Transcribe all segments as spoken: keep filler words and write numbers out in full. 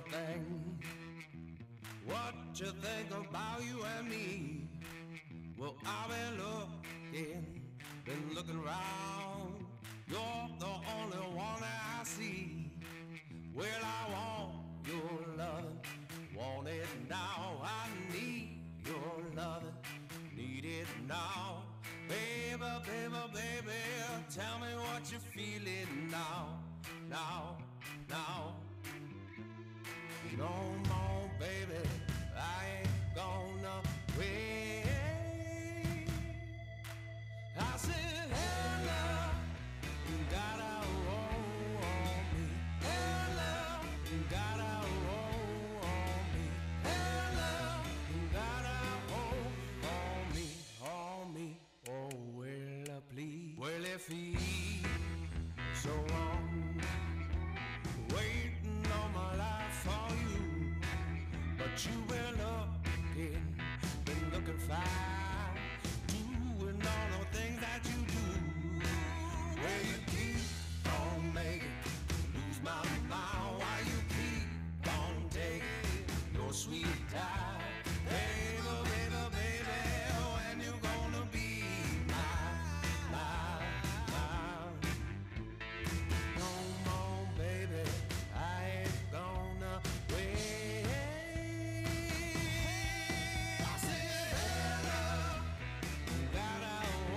everything. What you think about you and me? Well, I've been looking, been looking around. You're the only one that I see. Well, I want your love, want it now. I need your love, need it now. Baby, baby, baby, tell me what you're feeling now, now, now. Come on, baby, I ain't gonna wait. I said, hey, love, you gotta roll on me. Hey, love, you gotta roll on me. Hey, love, you gotta hold on me, on me. Oh, will I please? Well, if he so long, waiting all my life for you, but you been looking, been looking fine. Things that you do, where you keep on making lose my mind, why you keep on taking your sweet time, baby, baby, baby, when you gonna be mine, mine, mine. Come on, baby, I ain't gonna wait. I said, hey, love, you gotta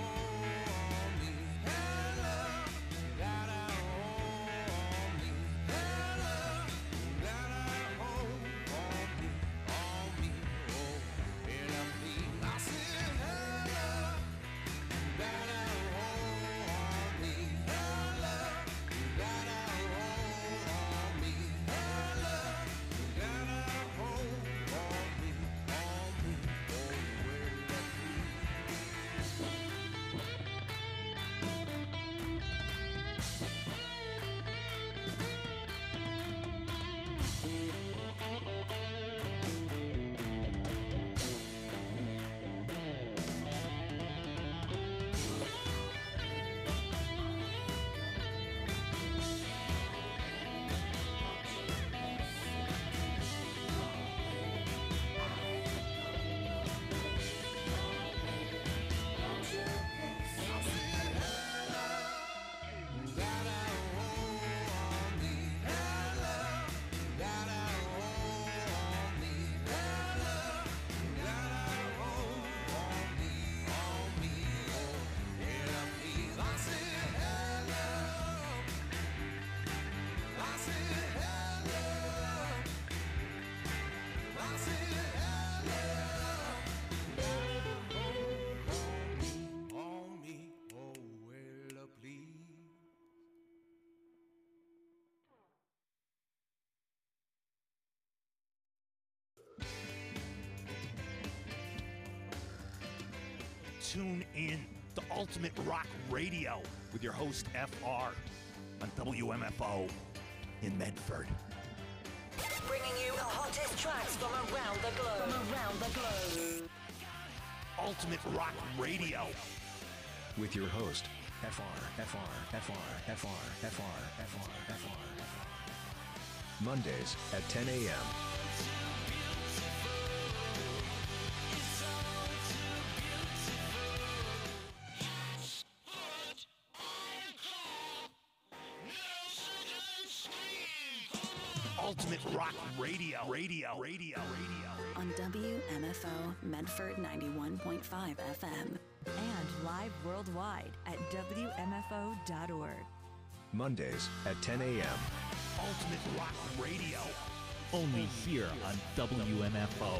Tune in to Ultimate Rock Radio with your host F R on W M F O in Medford. Bringing you the hottest tracks from around the globe. From around the globe. Ultimate Rock Radio with your host F R, F R, F R, F R, F R, F R, F R, F R. Mondays at ten a.m. Ultimate Rock Radio, Radio, Radio, Radio. On W M F O Medford ninety-one point five F M. And live worldwide at W M F O dot org. Mondays at ten a.m. Ultimate Rock Radio. Only here on W M F O.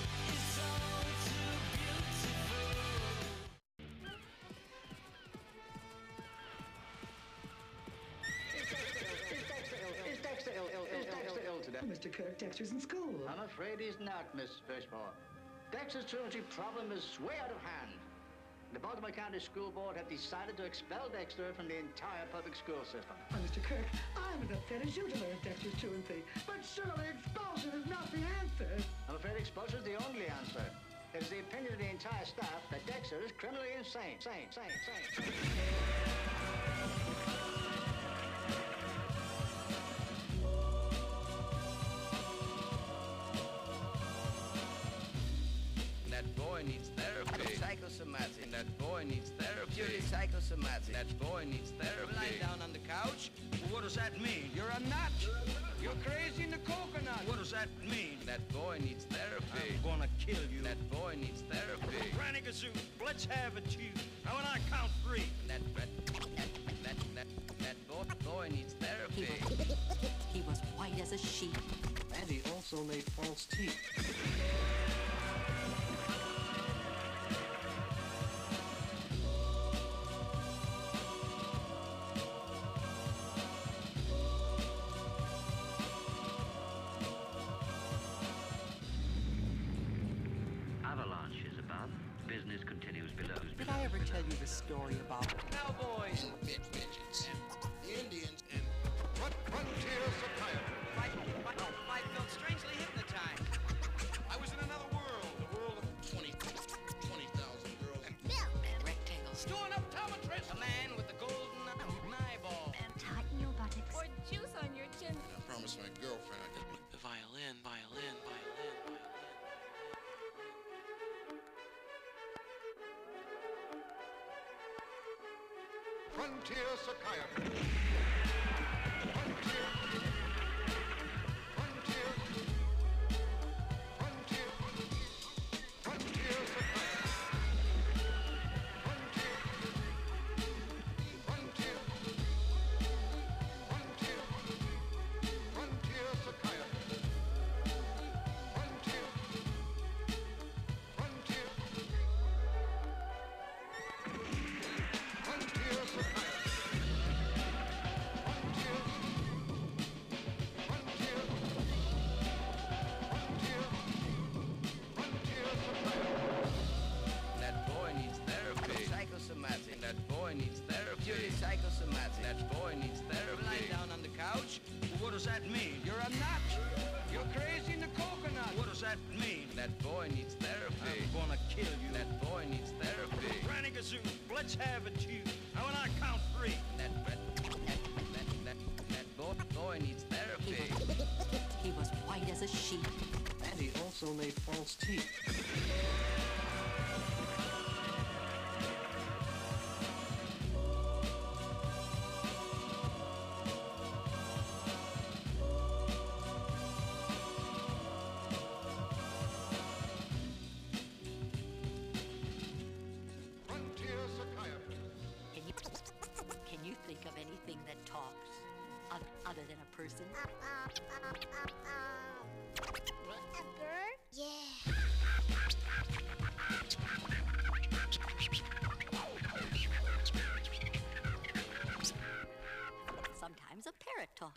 Mister Kirk, Dexter's in school. I'm afraid he's not, Miss Fishmore. Dexter's truancy problem is way out of hand. The Baltimore County School Board have decided to expel Dexter from the entire public school system. Oh, Mister Kirk, I'm as upset as you to learn Dexter's truancy. But surely expulsion is not the answer. I'm afraid expulsion is the only answer. It is the opinion of the entire staff that Dexter is criminally insane. Sane, sane, sane. That boy needs therapy. Psychosomatic. That boy needs therapy. Purely psychosomatic. That boy needs therapy. Lying down on the couch. What does that mean? You're a nut. You're crazy in the coconut. What does that mean? That boy needs therapy. I'm gonna kill you. That boy needs therapy. Granny Gazoo, let's have it, you. Now when I count three. That that that that that, that boy, boy needs therapy. He was, he was white as a sheet. And he also made false teeth. Avalanche is above. Business continues below. Did I ever tell you the story about Cowboys? Bitch, bitches. And the Indians and what frontier psychiatry? I, I, I felt strangely hypnotized. I was in another world, the world of twenty, twenty thousand girls. And Milk. Rectangles. Doing optometrist. A man with the golden eyeball. And tighten your buttocks. Or juice on your chin. I promised my girlfriend I'd get The violin, violin, violin, violin. frontier psychiatry. Frontier. Frontier. Frontier. Frontier psychiatry. Frontier. Frontier. Frontier. Frontier psychiatry. Frontier. Frontier. Frontier psychiatry. that boy needs therapy. Psychosomatic. That boy needs therapy. Purely psychosomatic. That boy needs therapy. Lying down on the couch. What does that mean? You're a nut. You're crazy in the coconut. What does that mean? That boy needs therapy. I'm gonna kill you. That boy needs therapy. Granny Gazoo, let's have it, you. Now when I count three. That that that that that, that boy, boy needs therapy. He was, he was white as a sheet. And he also made false teeth. Frontier psychiatry. Can you, can you think of anything that talks oth- other than a person? A bird? Yeah. Sometimes a parrot talks.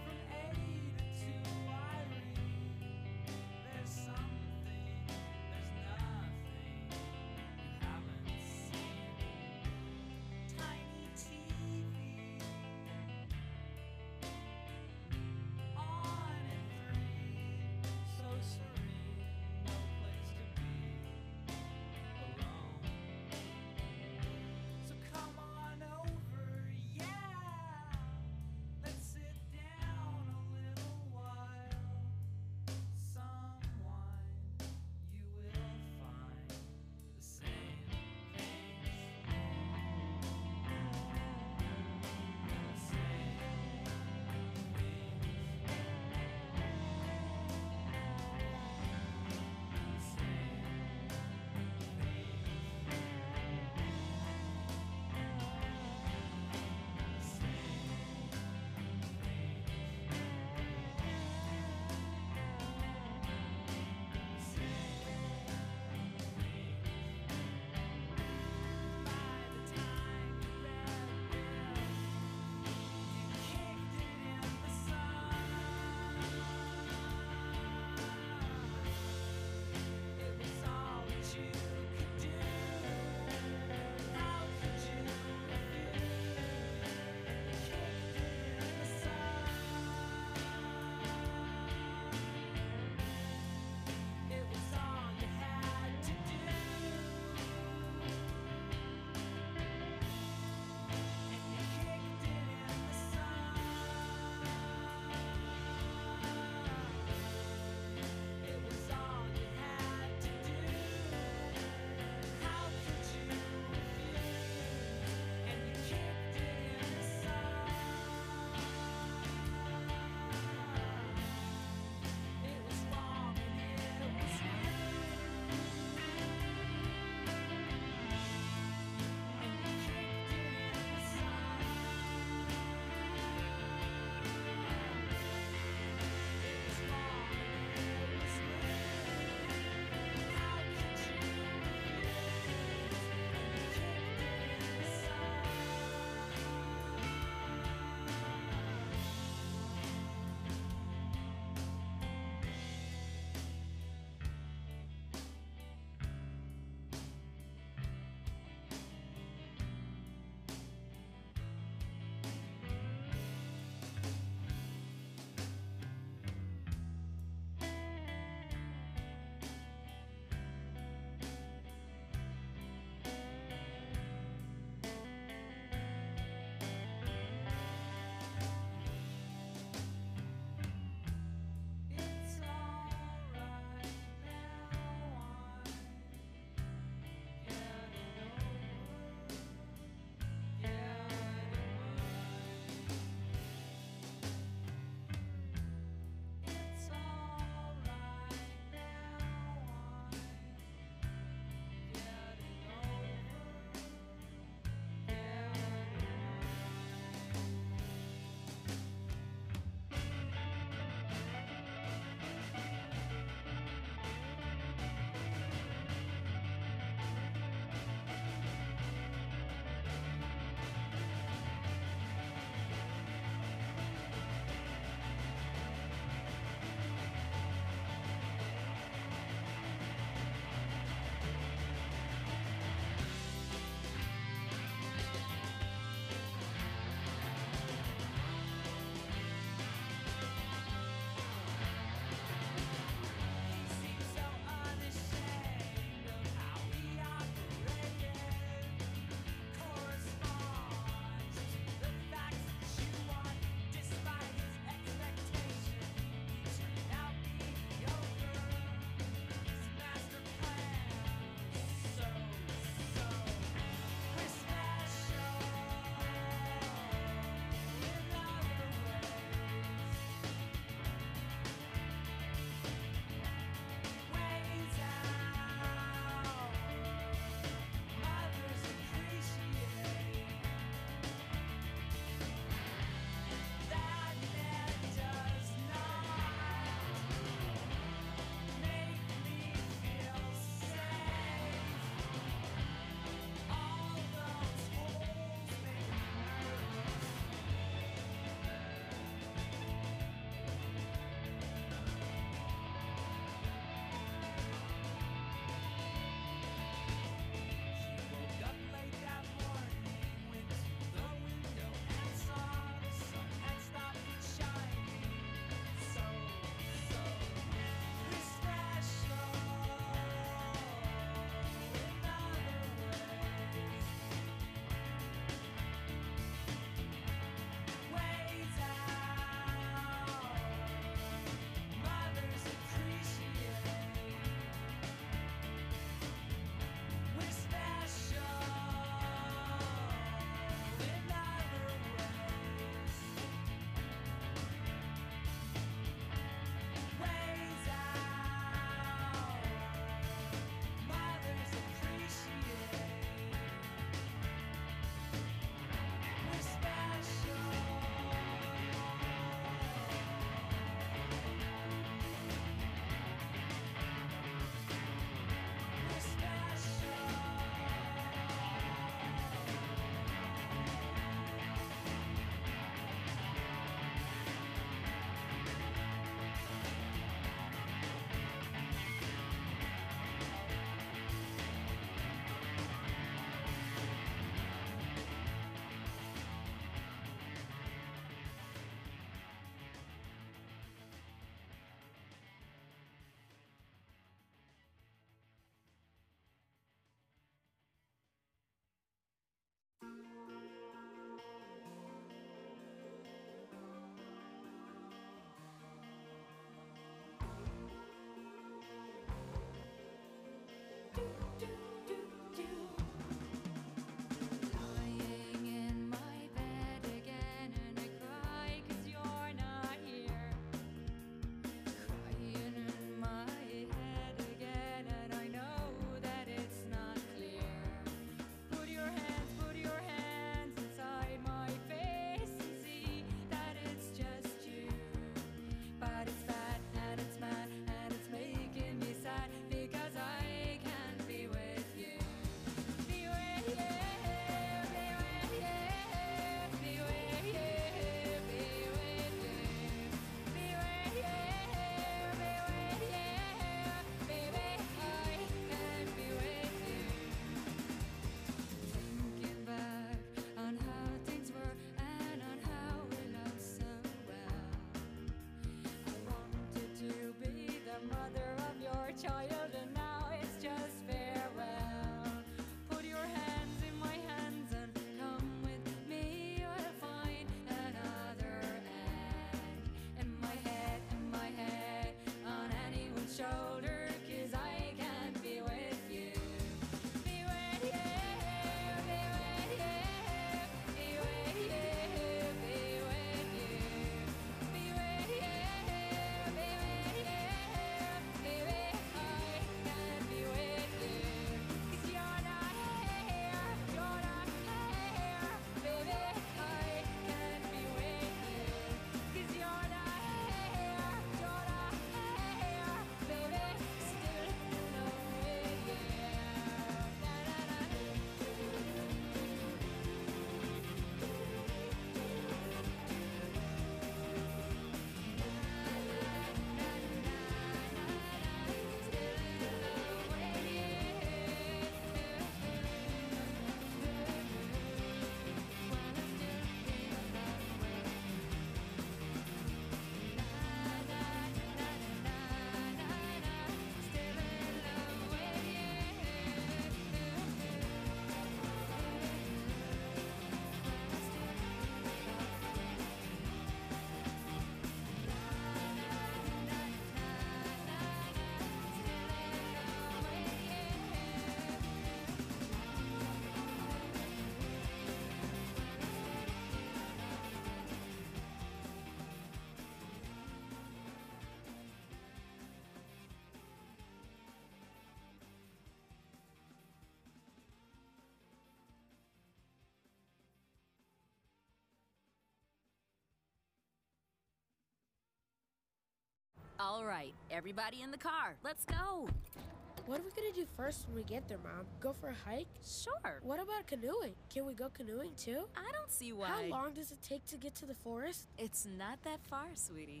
All right, everybody in the car, let's go. What are we gonna do first when we get there, Mom? Go for a hike? Sure. What about canoeing? Can we go canoeing too? I don't see why. How long does it take to get to the forest? It's not that far, sweetie.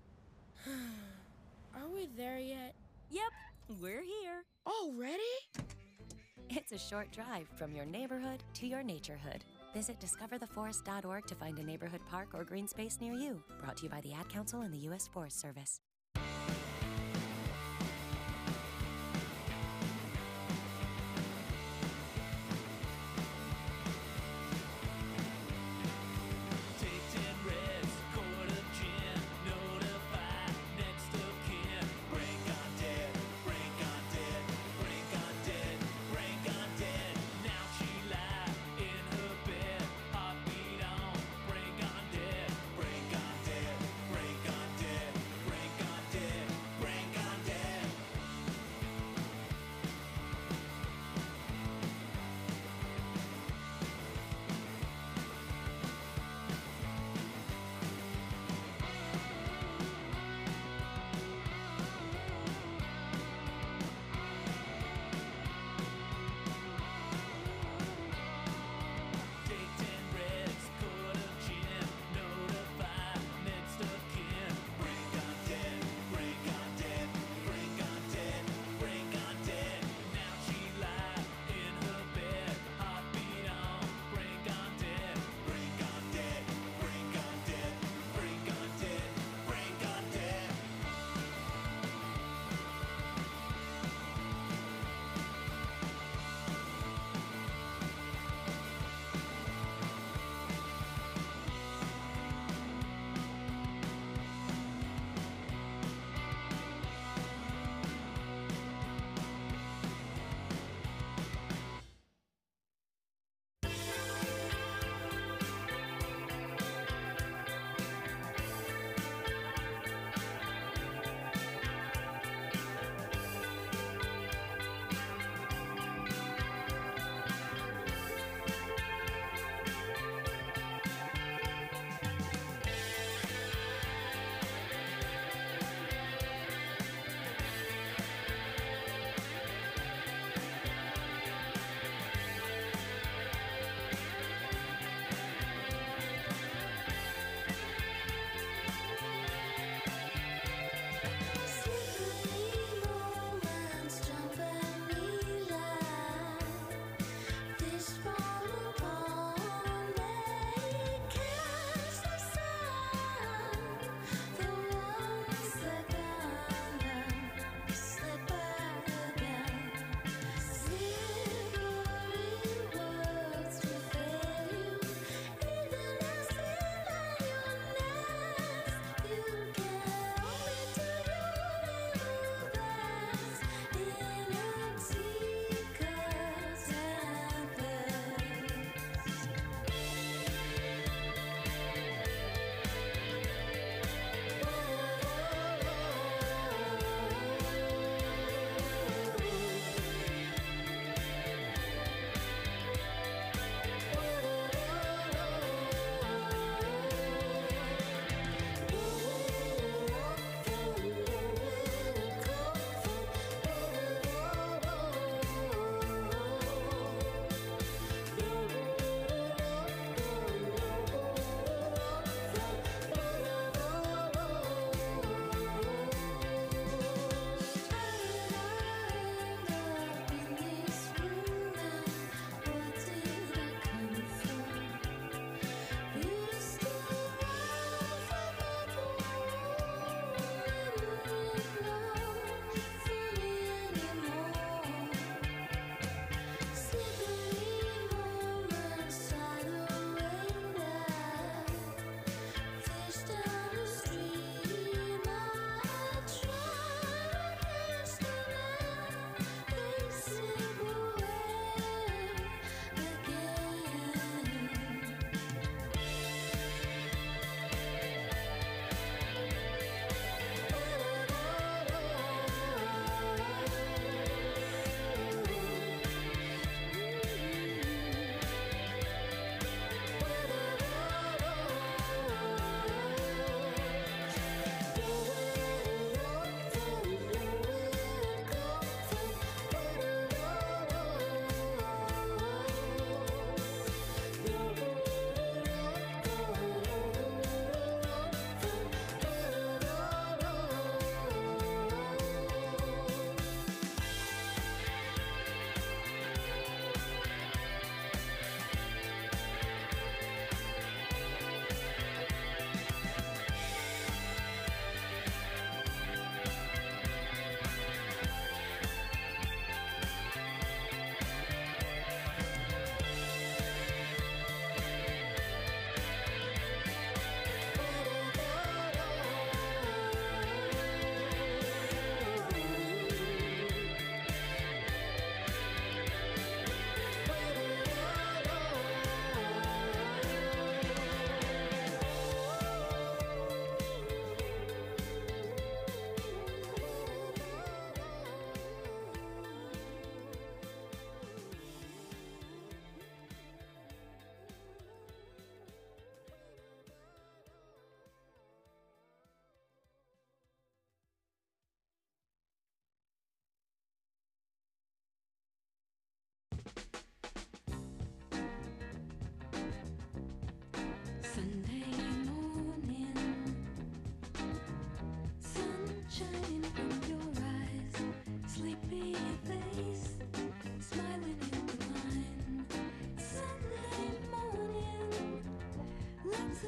Are we there yet? Yep, we're here. Already? It's a short drive from your neighborhood to your naturehood. Visit discover the forest dot org to find a neighborhood park or green space near you. Brought to you by the Ad Council and the U S Forest Service. Break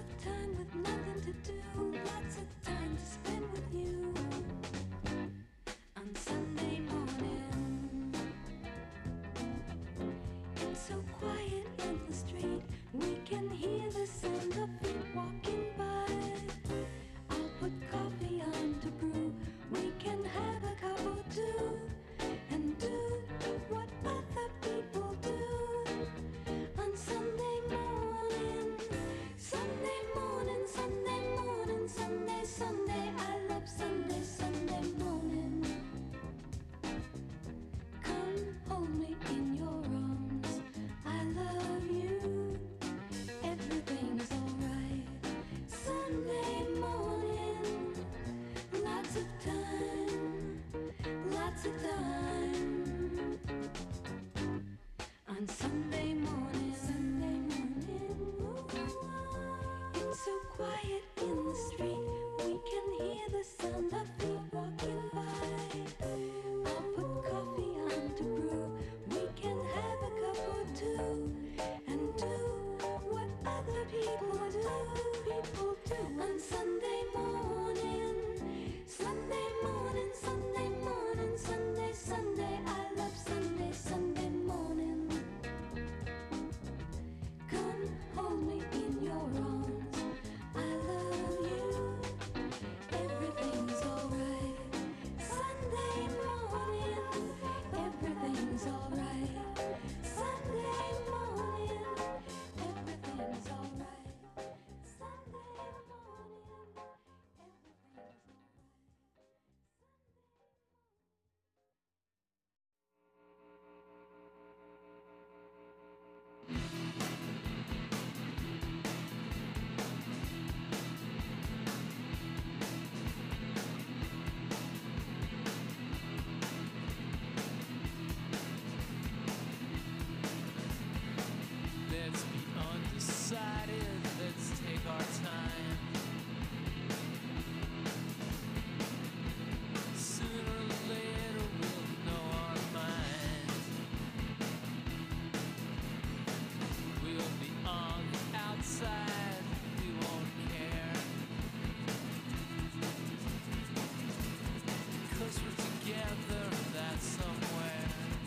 of time with nothing to do, lots of time to spend with you. On Sunday morning, it's so quiet in the street, we can hear the sound of feet walking by. I'll put coffee on to brew, we can have a cup or two, and do what other people do. On Sunday morning, Sunday morning, Sunday morning, Sunday, Sunday, I love Sunday, Sunday morning. Come hold me in your arms, I love you, everything's alright. Sunday morning, lots of time, lots of time. On Sunday morning, Sunday morning, ooh, it's so quiet in the street, we can hear the sound of feet walking by. I'll put coffee on to brew, we can have a cup or two, and do what other people do, people do. On Sunday morning, Sunday morning, Sunday morning, Sunday, Sunday, I love Sunday, Sunday morning. Come hold me in your arms, I love you, everything's alright. Sunday morning, everything's alright. Sunday morning, everything's alright. Sunday morning, everything's Let's be undecided, let's take our time. Sooner or later we'll know our mind. We'll be on the outside, we won't care. 'Cause we're together, that's somewhere.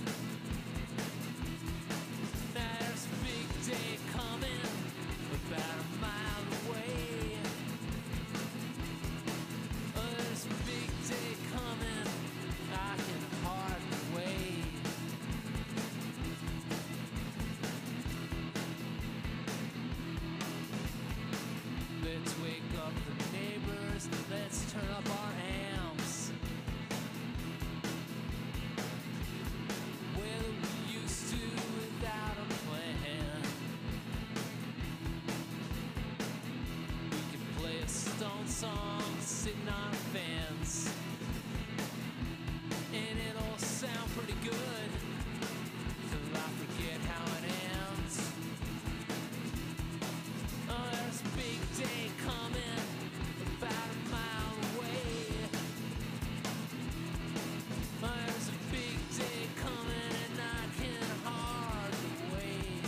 There's a big day coming, about a mile away. Oh, there's a big day coming, I can hardly wait. Let's wake up the neighbors, let's turn up our amps. Well, we used to without a plan. We could play a Stone song sitting on a fence, and it'll sound pretty good till I forget how it ends. Oh, there's a big day coming, about a mile away. Oh, there's a big day coming, and I can hardly wait.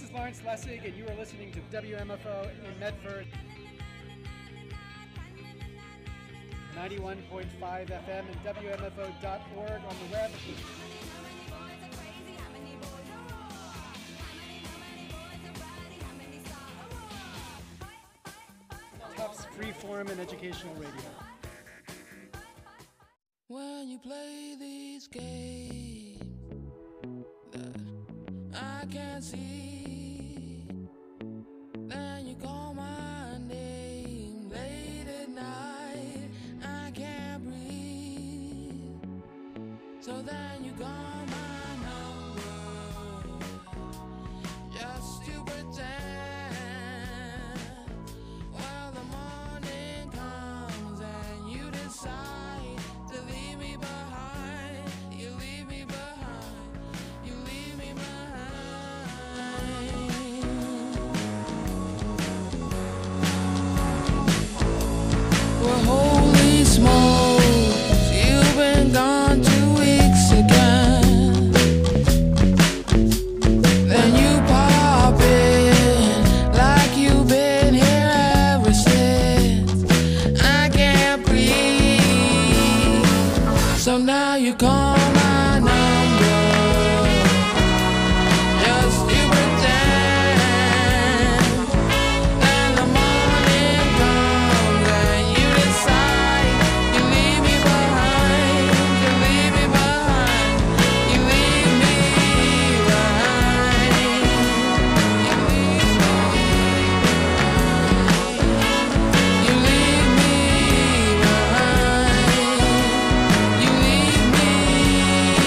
is Lawrence Lessig, and you are listening to W M F O in Medford. ninety-one point five F M and W M F O dot org on the web. Tufts Freeform and Educational Radio. When you play these games that I can't see, then you call my name late at night, I can't breathe, so then you call my number just to pretend. Well, the morning comes and you decide to leave me behind. You leave me behind. You leave me behind. Well, holy smokes, you've been gone two weeks again. Then you pop in like you've been here ever since. I can't breathe, so now you call my number just to pretend. Then the morning comes and you decide you leave me behind. You leave me behind. You leave me behind. You leave me behind. You leave me behind. You leave me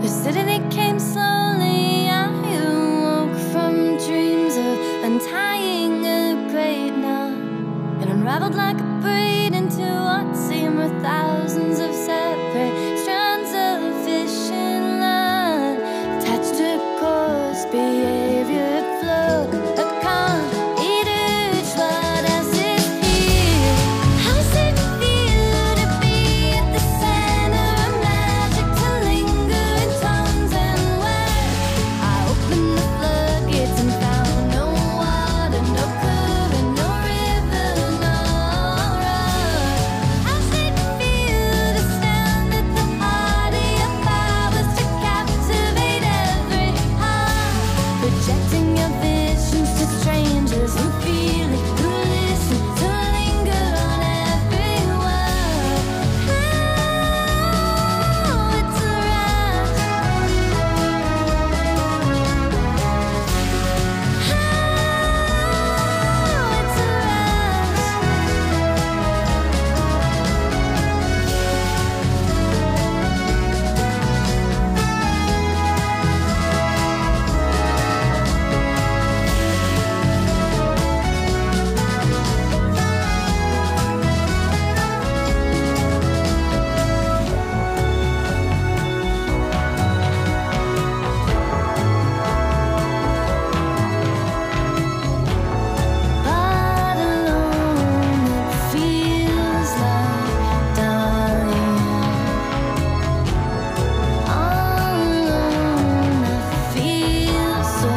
The city came slowly. I woke from dreams of untying a great knot and unraveled like a braid into what seemed were thousands of separate strands of fishing line attached to course behavior at flow. A con each what else is here. How's it feel to be at the center of magic, to linger in tones and words? I opened the floodgates and found no water, no current, no river, no road. How's it feel to stand at the heart of your powers, to captivate every heart, projecting your visions to strangers who feel it, who listen, to linger on every word. Oh, it's a rush. Oh, it's a but alone it feels like dying. All alone I feel so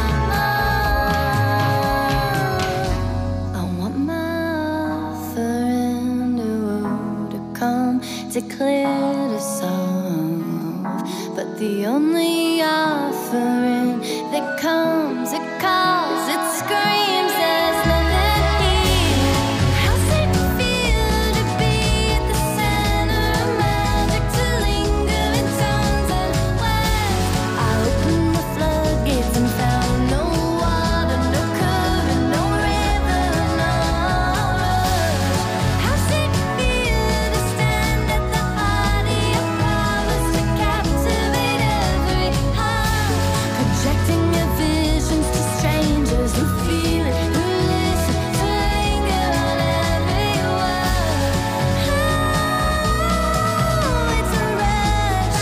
numb. I want my offering to come to clear the solve, but the only offering that comes, it calls, it screams, there's nothing here. How's it feel to be at the center of magic, to linger in tones and words? I opened the floodgates and found no water, no current, no river, no road. How's it feel to stand at the heart of your powers, to captivate every heart, projecting your visions to strangers who feel it, who listen, to linger on every word. Oh, it's a rush.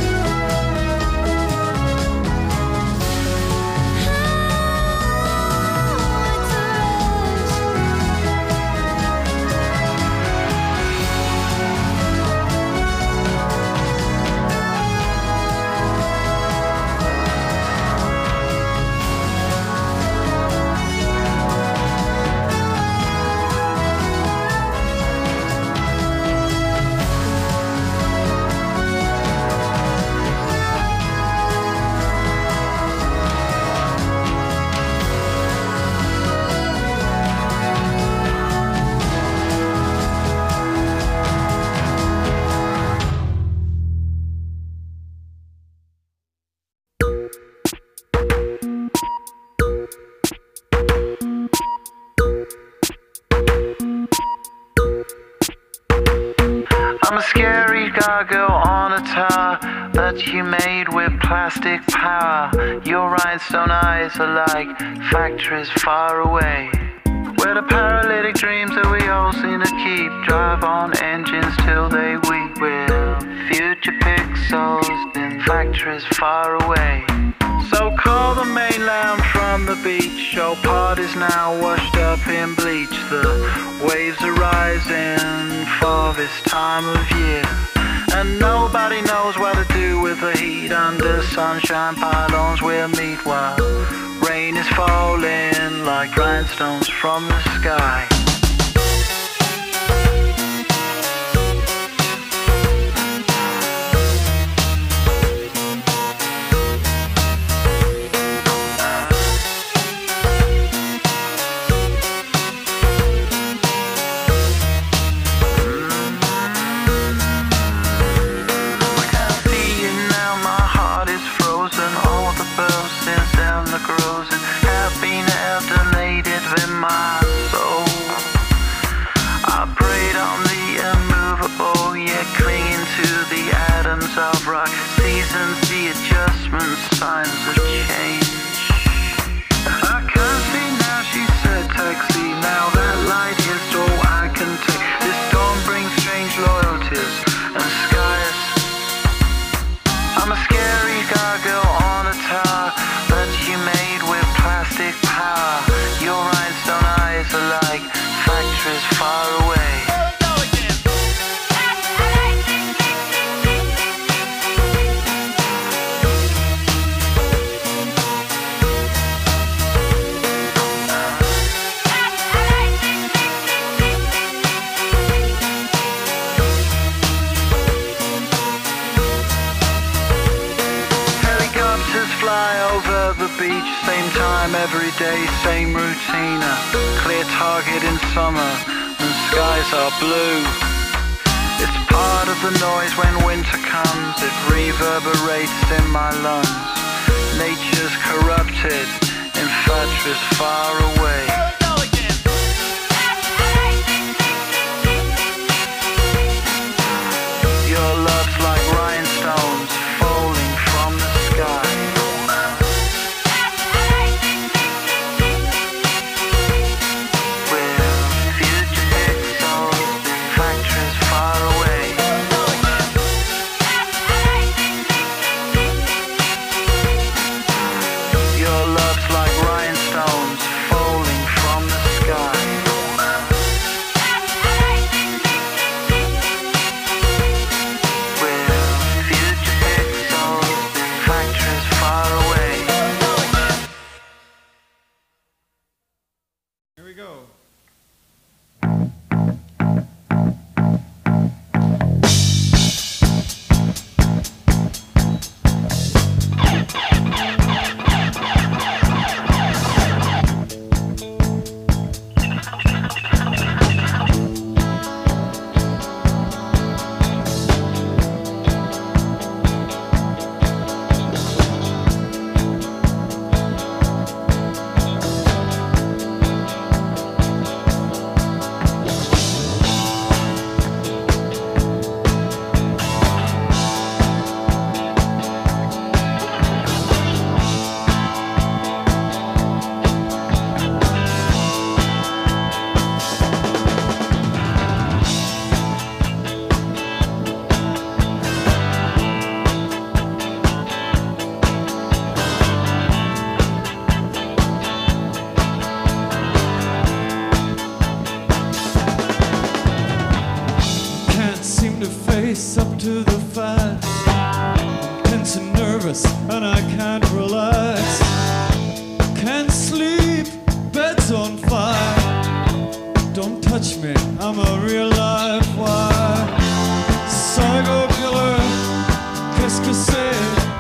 Oh, it's a I'm a scary gargoyle on a tower that you made with plastic power. Your rhinestone eyes are like factories far away, where the paralytic dreams that we all seem to keep drive on engines till they weep. We're future pixels in factories far away. So call the mainland from the beach. Show parties now washed up in bleach. The waves are rising for this time of year, and nobody knows what to do with the heat. Under sunshine pylons we'll meet while rain is falling like rhinestones from the sky. Grows and have been alternated with my soul. seasons, the adjustments, signs of change. I can't see now, she said, taxi. Now that light is all I can take. This dawn brings strange loyalties and skies. I'm a scary gargoyle on a tower that you made with plastic power. Your rhinestone eyes are like factories far away. Beach, same time every day, same routine. A clear target in summer when skies are blue. It's part of the noise when winter comes. It reverberates in my lungs. Nature's corrupted in factories far away. Your love's like rhinestones falling from the sky. Up to the fight, I'm tense and nervous and I can't relax. Can't sleep, bed's on fire. Don't touch me, I'm a real live wire. Psycho killer, qu'est-ce que c'est?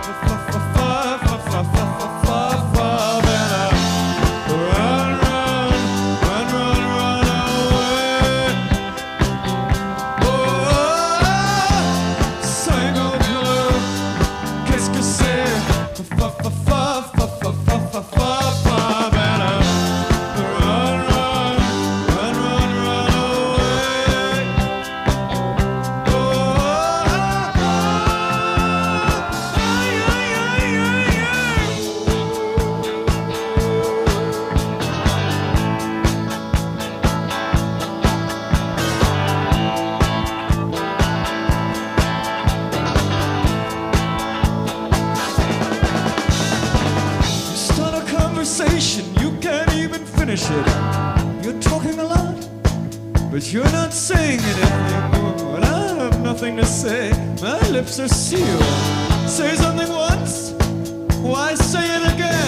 You're talking a lot, but you're not saying anything. When I have nothing to say, my lips are sealed. Say something once, why say it again?